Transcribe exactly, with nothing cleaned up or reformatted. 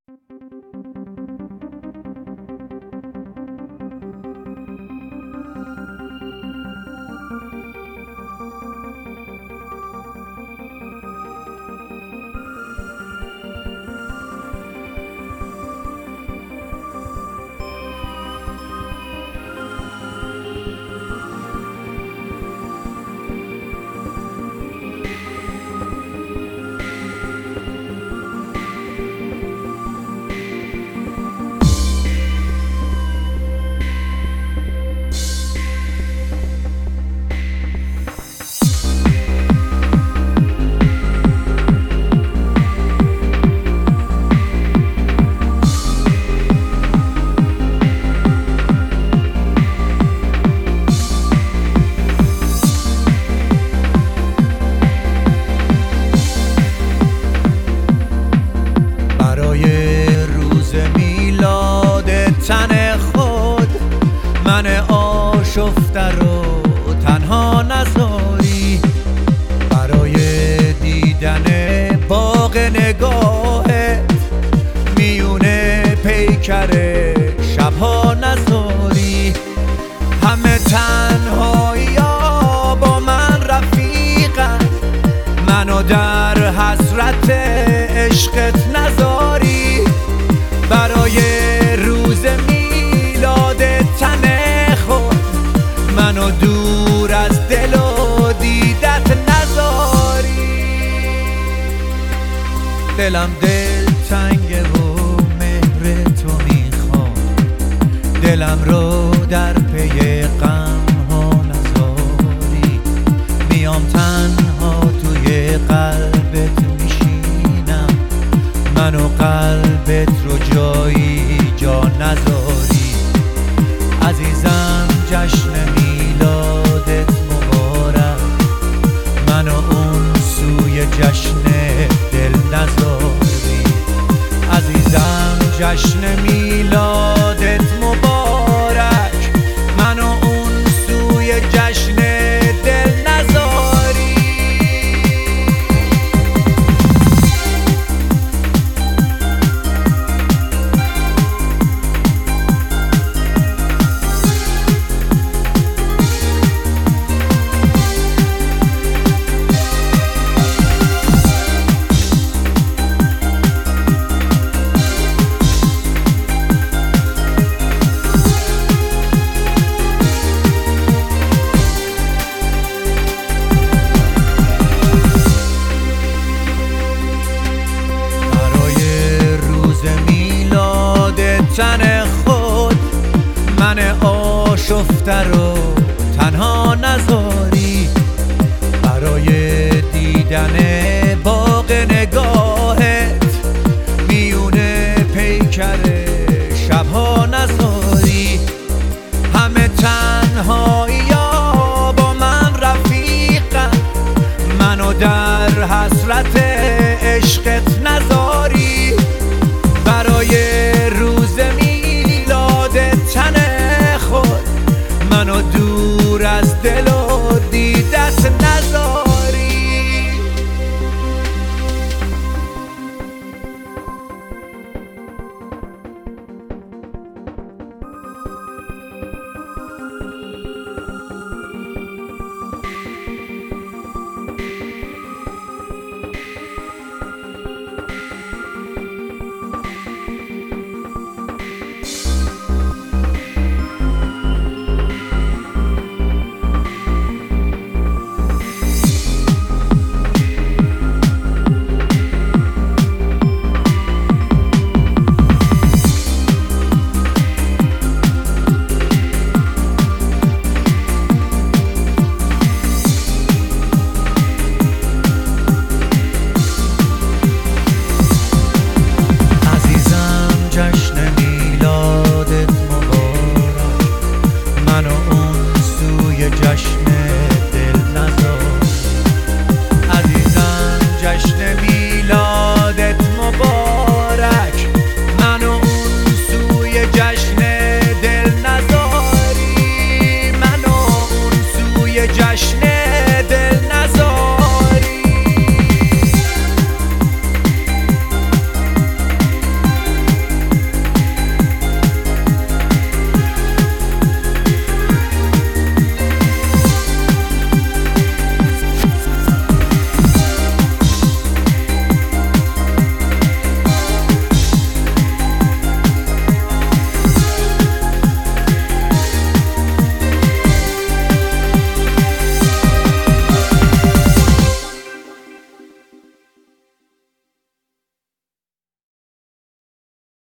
تن خود من آشفته رو تنها نذاری، برای دیدن باغ نگاهت میونه پیکر شبها نذاری. همه تنهایی ها با من رفیقن، منو در حسرت عشقت نذاری. برای روز میلاد تن خود منو دور از دل و دیدت نذاری. دلم دل تنگه و مهر تو میخوام، دلم رو در پی غم ها نذاری. میام تنها توی قلبت میشینم، منو قلبت رو جایی جا نذاری. عزیزم جشن میلادت مبارک، منو اون سوی جشن دل نذاری. عزیزم جشن میلادت مبارک، منو اون سوی جشن دل نذاری. تن خود من آشفته رو تنها نذاری، برای دیدن باغ نگاهت میونه پیکر